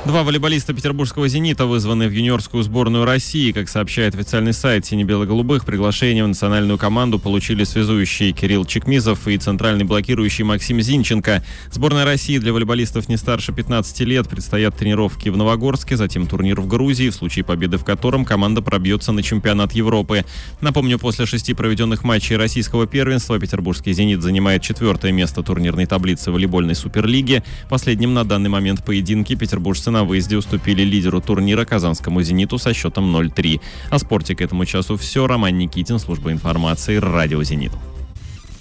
Два волейболиста петербургского «Зенита» вызваны в юниорскую сборную России. Как сообщает официальный сайт «Сине-бело-голубых», приглашение в национальную команду получили связующий Кирилл Чекмизов и центральный блокирующий Максим Зинченко. Сборная России для волейболистов не старше 15 лет предстоят тренировки в Новогорске, затем турнир в Грузии, в случае победы в котором команда пробьется на чемпионат Европы. Напомню, после 6 проведенных матчей российского первенства петербургский «Зенит» занимает 4-е место турнирной таблицы волейбольной суперлиги. Последним на данный момент поединке петербуржцы на выезде уступили лидеру турнира казанскому «Зениту» со счетом 0-3. О спорте к этому часу все. Роман Никитин, служба информации, радио «Зенит».